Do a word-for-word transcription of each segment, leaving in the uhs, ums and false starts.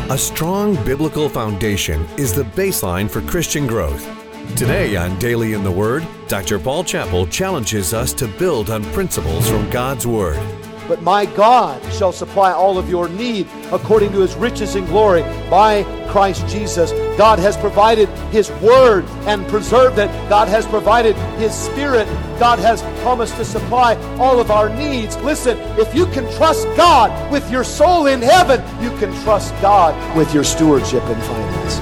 A strong biblical foundation is the baseline for Christian growth. Today on Daily in the Word, Doctor Paul Chappell challenges us to build on principles from God's Word. But my God shall supply all of your need according to His riches in glory by Christ Jesus. God has provided His Word and preserved it. God has provided His Spirit. God has promised to supply all of our needs. Listen, if you can trust God with your soul in heaven, you can trust God with your stewardship and finances.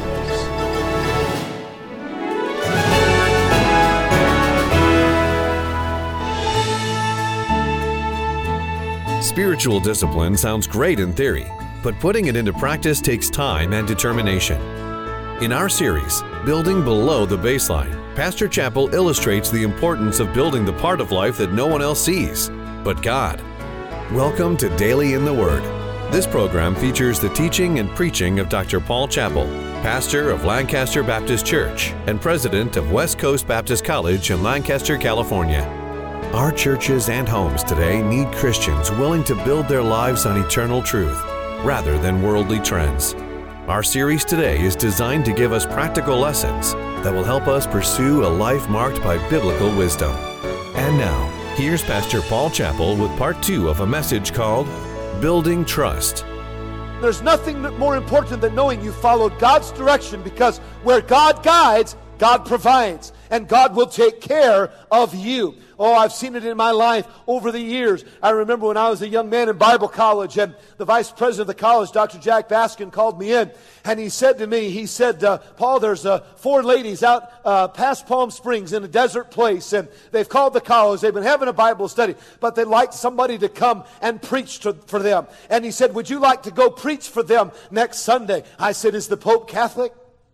Spiritual discipline sounds great in theory, but putting it into practice takes time and determination. In our series, Building Below the Baseline, Pastor Chappell illustrates the importance of building the part of life that no one else sees, but God. Welcome to Daily in the Word. This program features the teaching and preaching of Doctor Paul Chappell, pastor of Lancaster Baptist Church and president of West Coast Baptist College in Lancaster, California. Our churches and homes today need Christians willing to build their lives on eternal truth rather than worldly trends. Our series today is designed to give us practical lessons that will help us pursue a life marked by biblical wisdom. And now, here's Pastor Paul Chappell with part two of a message called Building Trust. There's nothing more important than knowing you followed God's direction, because where God guides, God provides, and God will take care of you. Oh, I've seen it in my life over the years. I remember when I was a young man in Bible college, and the vice president of the college, Doctor Jack Baskin, called me in, and he said to me, he said, uh, Paul, there's uh, four ladies out uh, past Palm Springs in a desert place, and they've called the college. They've been having a Bible study, but they'd like somebody to come and preach to, for them. And he said, would you like to go preach for them next Sunday? I said, is the Pope Catholic?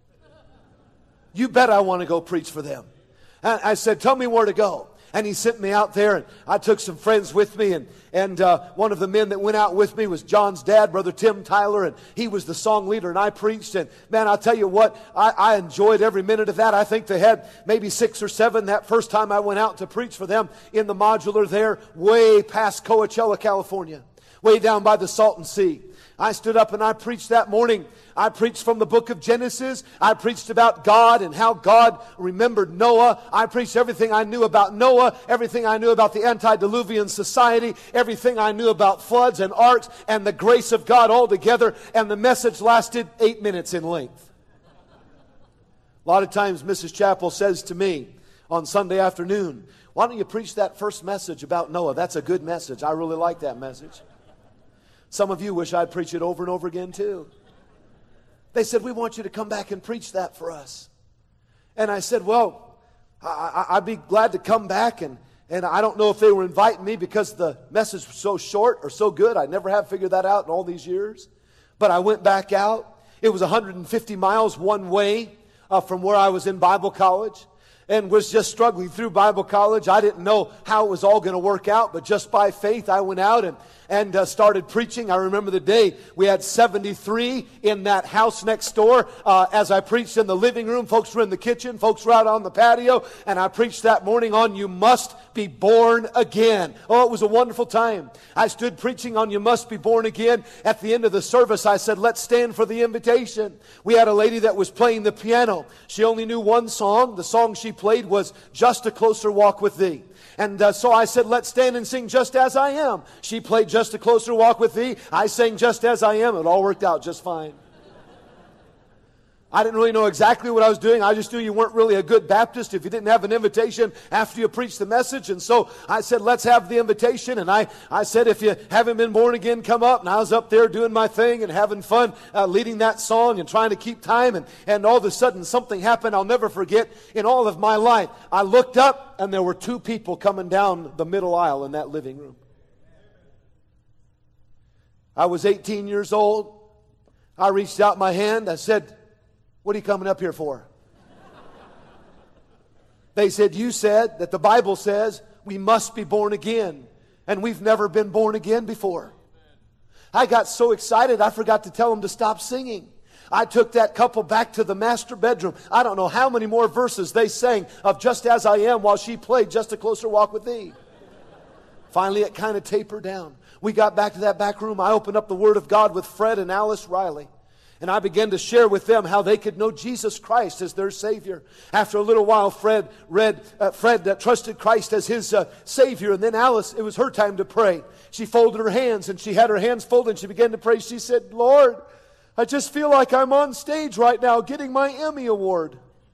You bet I want to go preach for them. And I said, tell me where to go. And he sent me out there, and I took some friends with me, and, and uh, one of the men that went out with me was John's dad, Brother Tim Tyler, and he was the song leader, and I preached, and man, I'll tell you what, I, I enjoyed every minute of that. I think they had maybe six or seven that first time I went out to preach for them in the modular there, way past Coachella, California, way down by the Salton Sea. I stood up and I preached that morning. I preached from the book of Genesis. I preached about God and how God remembered Noah. I preached everything I knew about Noah, everything I knew about the antediluvian society, everything I knew about floods and arks and the grace of God all together. And the message lasted eight minutes in length. A lot of times Missus Chappell says to me on Sunday afternoon, why don't you preach that first message about Noah? That's a good message. I really like that message. Some of you wish I'd preach it over and over again too. They said, we want you to come back and preach that for us. And I said, well, I, I, I'd be glad to come back. And, and I don't know if they were inviting me because the message was so short or so good. I never have figured that out in all these years. But I went back out. It was one hundred fifty miles one way uh, from where I was in Bible college. And was just struggling through Bible college. I didn't know how it was all going to work out, but just by faith I went out and, and uh, started preaching. I remember the day we had seventy-three in that house next door. Uh, as I preached in the living room, folks were in the kitchen, folks were out on the patio, and I preached that morning on You Must Be Born Again. Oh, it was a wonderful time. I stood preaching on You Must Be Born Again. At the end of the service, I said, let's stand for the invitation. We had a lady that was playing the piano. She only knew one song. The song she played was Just a Closer Walk with Thee. And uh, so I said, let's stand and sing Just As I Am. She played Just a Closer Walk with Thee. I sang Just As I Am. It all worked out just fine. I didn't really know exactly what I was doing. I just knew you weren't really a good Baptist if you didn't have an invitation after you preached the message. And so I said, let's have the invitation. And I, I said, if you haven't been born again, come up. And I was up there doing my thing and having fun, uh, leading that song and trying to keep time. And, and all of a sudden something happened I'll never forget in all of my life. I looked up and there were two people coming down the middle aisle in that living room. I was eighteen years old. I reached out my hand. I said, what are you coming up here for? They said, you said that the Bible says we must be born again. And we've never been born again before. I got so excited I forgot to tell them to stop singing. I took that couple back to the master bedroom. I don't know how many more verses they sang of Just As I Am while she played Just a Closer Walk with Thee. Finally, it kind of tapered down. We got back to that back room. I opened up the Word of God with Fred and Alice Riley. And I began to share with them how they could know Jesus Christ as their Savior. After a little while, Fred read, uh, Fred uh, trusted Christ as his uh, Savior. And then Alice, it was her time to pray. She folded her hands, and she had her hands folded, and she began to pray. She said, Lord, I just feel like I'm on stage right now getting my Emmy Award.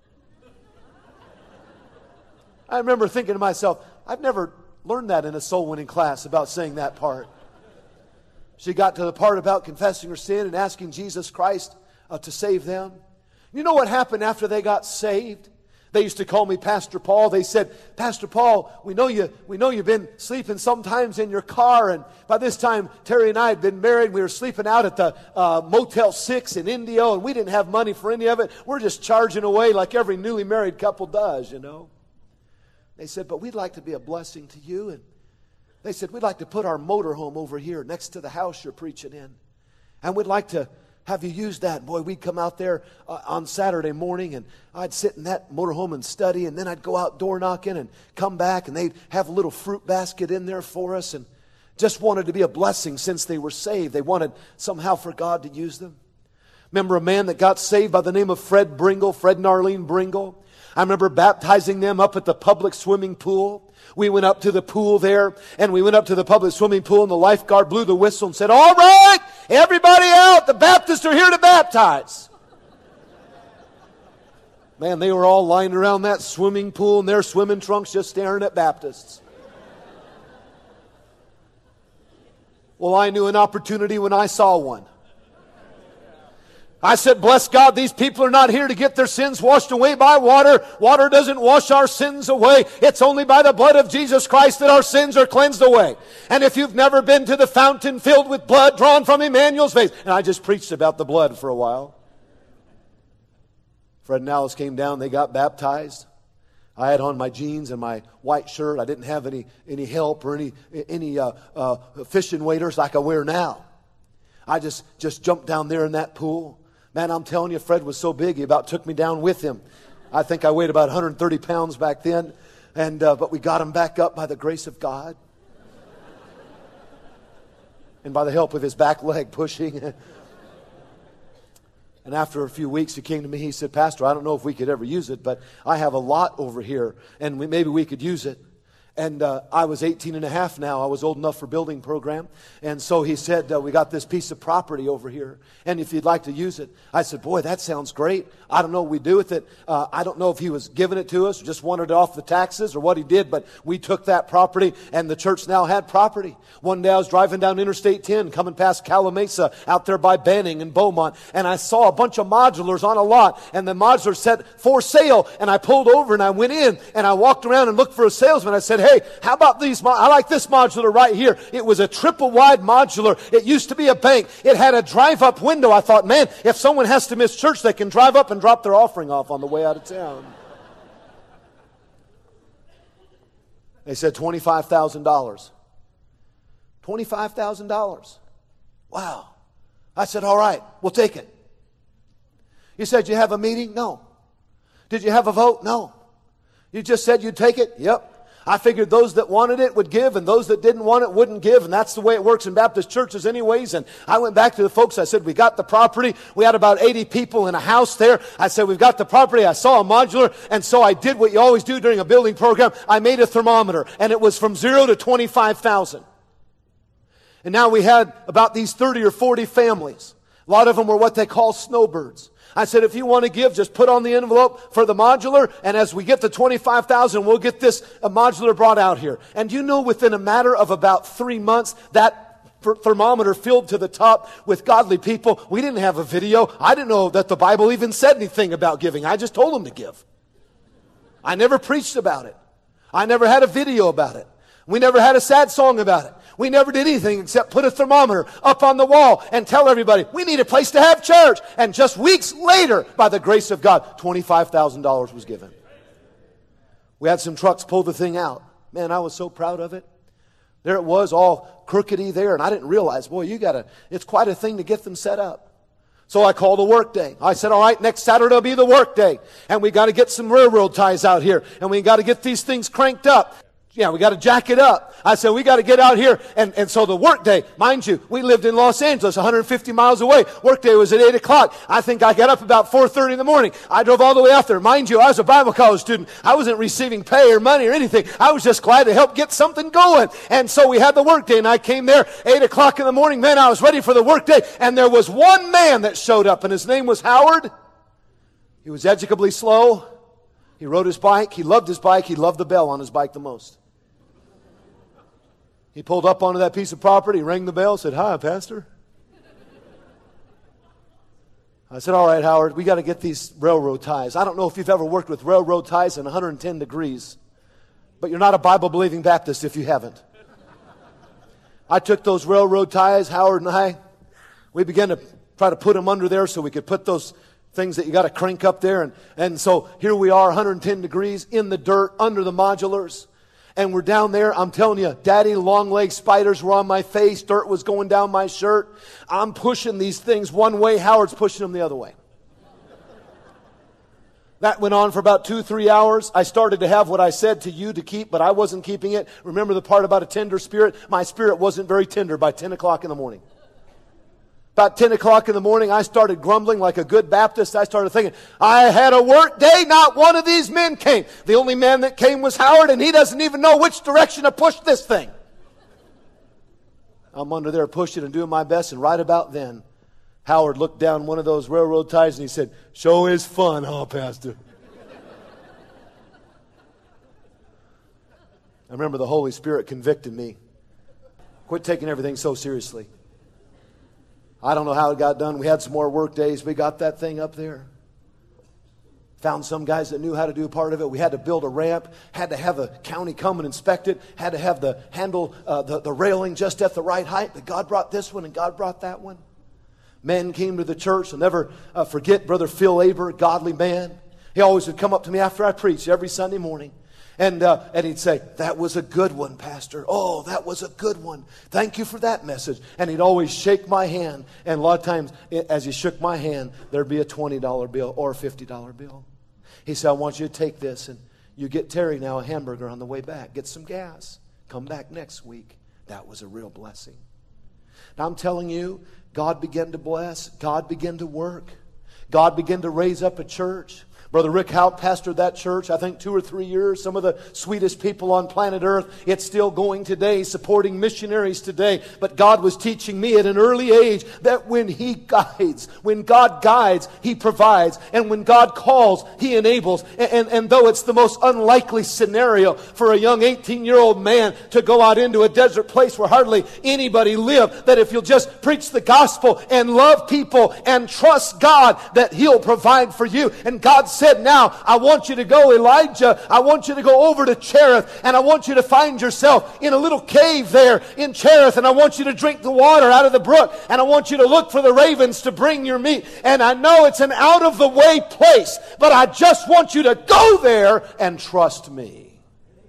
I remember thinking to myself, I've never learned that in a soul winning class about saying that part. She got to the part about confessing her sin and asking Jesus Christ uh, to save them. You know what happened after they got saved? They used to call me Pastor Paul. They said, Pastor Paul, we know you, we know you've been sleeping sometimes in your car. And by this time, Terry and I had been married. We were sleeping out at the uh, Motel six in Indio, and we didn't have money for any of it. We're just charging away like every newly married couple does, you know. They said, but we'd like to be a blessing to you. And they said, we'd like to put our motorhome over here next to the house you're preaching in. And we'd like to have you use that. Boy, we'd come out there uh, on Saturday morning, and I'd sit in that motorhome and study, and then I'd go out door knocking and come back, and they'd have a little fruit basket in there for us, and just wanted to be a blessing since they were saved. They wanted somehow for God to use them. Remember a man that got saved by the name of Fred Bringle, Fred and Arlene Bringle? I remember baptizing them up at the public swimming pool. We went up to the pool there, and we went up to the public swimming pool, and the lifeguard blew the whistle and said, all right, everybody out, the Baptists are here to baptize. Man, they were all lying around that swimming pool in their swimming trunks just staring at Baptists. Well, I knew an opportunity when I saw one. I said, bless God, these people are not here to get their sins washed away by water. Water doesn't wash our sins away. It's only by the blood of Jesus Christ that our sins are cleansed away. And if you've never been to the fountain filled with blood drawn from Emmanuel's face, and I just preached about the blood for a while. Fred and Alice came down, they got baptized. I had on my jeans and my white shirt. I didn't have any, any help or any, any uh, uh, fishing waders like I wear now. I just, just jumped down there in that pool. Man, I'm telling you, Fred was so big, he about took me down with him. I think I weighed about one hundred thirty pounds back then. And uh, but we got him back up by the grace of God. And by the help of his back leg pushing. And after a few weeks, he came to me, he said, Pastor, I don't know if we could ever use it, but I have a lot over here, and we, maybe we could use it. And uh, I was eighteen and a half now. I was old enough for building program. And so he said, uh, we got this piece of property over here. And if you'd like to use it. I said, boy, that sounds great. I don't know what we do with it. Uh, I don't know if he was giving it to us or just wanted it off the taxes or what he did. But we took that property, and the church now had property. One day I was driving down Interstate ten, coming past Calamasa out there by Banning and Beaumont. And I saw a bunch of modulars on a lot. And the modular said, for sale. And I pulled over and I went in and I walked around and looked for a salesman. I said, hey, how about these? Mo- I like this modular right here. It was a triple wide modular. It used to be a bank. It had a drive up window. I thought, man, if someone has to miss church, they can drive up and drop their offering off on the way out of town. They said twenty-five thousand dollars. twenty-five thousand dollars. Wow. I said, all right, we'll take it. You said you have a meeting? No. Did you have a vote? No. You just said you'd take it? Yep. I figured those that wanted it would give, and those that didn't want it wouldn't give, and that's the way it works in Baptist churches anyways. And I went back to the folks. I said, we got the property. We had about eighty people in a house there. I said, we've got the property. I saw a modular, and so I did what you always do during a building program. I made a thermometer, and it was from zero to twenty-five thousand. And now we had about these thirty or forty families. A lot of them were what they call snowbirds. I said, if you want to give, just put on the envelope for the modular, and as we get to twenty-five thousand, we'll get this uh, modular brought out here. And you know, within a matter of about three months, that thermometer filled to the top with godly people. We didn't have a video. I didn't know that the Bible even said anything about giving. I just told them to give. I never preached about it. I never had a video about it. We never had a sad song about it. We never did anything except put a thermometer up on the wall and tell everybody, we need a place to have church. And just weeks later, by the grace of God, twenty-five thousand dollars was given. We had some trucks pull the thing out. Man, I was so proud of it. There it was, all crookedy there, and I didn't realize, boy, you gotta, it's quite a thing to get them set up. So I called a work day. I said, all right, next Saturday will be the work day. And we got to get some railroad ties out here. And we got to get these things cranked up. Yeah, we got to jack it up. I said, we got to get out here. And, and so the workday, mind you, we lived in Los Angeles, one hundred fifty miles away. Workday was at eight o'clock. I think I got up about four thirty in the morning. I drove all the way out there. Mind you, I was a Bible college student. I wasn't receiving pay or money or anything. I was just glad to help get something going. And so we had the workday, and I came there eight o'clock in the morning. Man, I was ready for the workday. And there was one man that showed up, and his name was Howard. He was educably slow. He rode his bike. He loved his bike. He loved the bell on his bike the most. He pulled up onto that piece of property, rang the bell, said, "Hi, Pastor." I said, "All right, Howard, we got to get these railroad ties." I don't know if you've ever worked with railroad ties in one hundred ten degrees, but you're not a Bible-believing Baptist if you haven't. I took those railroad ties, Howard and I, we began to try to put them under there so we could put those things that you got to crank up there. And, and so here we are, one hundred ten degrees, in the dirt, under the modulars. And we're down there. I'm telling you, daddy long leg spiders were on my face. Dirt was going down my shirt. I'm pushing these things one way. Howard's pushing them the other way. That went on for about two, three hours. I started to have what I said to you to keep, but I wasn't keeping it. Remember the part about a tender spirit? My spirit wasn't very tender by ten o'clock in the morning. About ten o'clock in the morning, I started grumbling like a good Baptist. I started thinking, I had a work day, not one of these men came. The only man that came was Howard, and he doesn't even know which direction to push this thing. I'm under there pushing and doing my best, and right about then, Howard looked down one of those railroad ties and he said, "Show is fun, huh, Pastor?" I remember the Holy Spirit convicted me. Quit taking everything so seriously. I don't know how it got done. We had some more work days. We got that thing up there. Found some guys that knew how to do part of it. We had to build a ramp. Had to have a county come and inspect it. Had to have the handle, uh, the, the railing just at the right height. But God brought this one and God brought that one. Men came to the church. I'll never uh, forget Brother Phil Aber, godly man. He always would come up to me after I preached every Sunday morning. And uh, and he'd say, "That was a good one, Pastor. Oh, that was a good one. Thank you for that message." And he'd always shake my hand. And a lot of times, as he shook my hand, there'd be a twenty dollar bill or a fifty dollar bill. He said, "I want you to take this, and you get Terry now a hamburger on the way back. Get some gas. Come back next week." That was a real blessing. Now, I'm telling you, God began to bless. God began to work. God began to raise up a church. Brother Rick Houck pastored that church, I think, two or three years. Some of the sweetest people on planet Earth. It's still going today, supporting missionaries today. But God was teaching me at an early age that when He guides, when God guides, He provides. And when God calls, He enables. And, and, and though it's the most unlikely scenario for a young eighteen-year-old man to go out into a desert place where hardly anybody lived, that if you'll just preach the gospel and love people and trust God, that He'll provide for you. And God said, "Now, I want you to go, Elijah. I want you to go over to Cherith, and I want you to find yourself in a little cave there in Cherith, and I want you to drink the water out of the brook, and I want you to look for the ravens to bring your meat. And I know it's an out-of-the-way place, but I just want you to go there and trust me."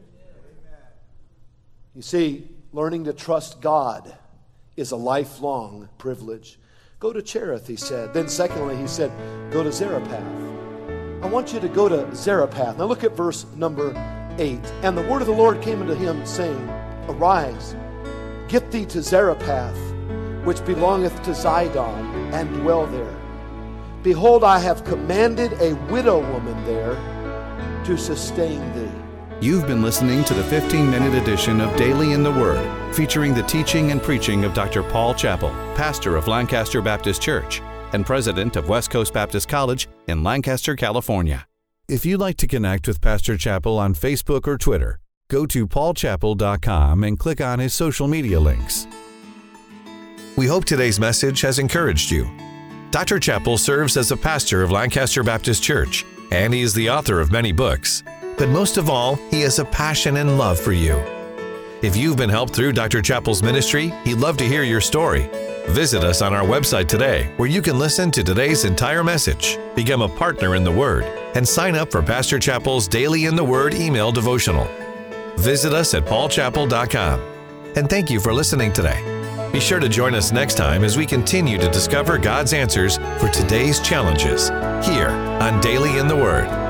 You see, learning to trust God is a lifelong privilege. Go to Cherith, He said. Then secondly, He said, go to Zarephath. I want you to go to Zarephath. Now look at verse number eight. "And the word of the Lord came unto him, saying, Arise, get thee to Zarephath, which belongeth to Zidon, and dwell there. Behold, I have commanded a widow woman there to sustain thee." You've been listening to the fifteen-minute edition of Daily in the Word, featuring the teaching and preaching of Doctor Paul Chappell, pastor of Lancaster Baptist Church and president of West Coast Baptist College in Lancaster, California. If you'd like to connect with Pastor Chappell on Facebook or Twitter, go to paul chappell dot com and click on his social media links. We hope today's message has encouraged you. Doctor Chappell serves as a pastor of Lancaster Baptist Church, and he is the author of many books. But most of all, he has a passion and love for you. If you've been helped through Doctor Chappell's ministry, he'd love to hear your story. Visit us on our website today, where you can listen to today's entire message, become a partner in the Word, and sign up for Pastor Chappell's Daily in the Word email devotional. Visit us at paul chappell dot com. And thank you for listening today. Be sure to join us next time as we continue to discover God's answers for today's challenges here on Daily in the Word.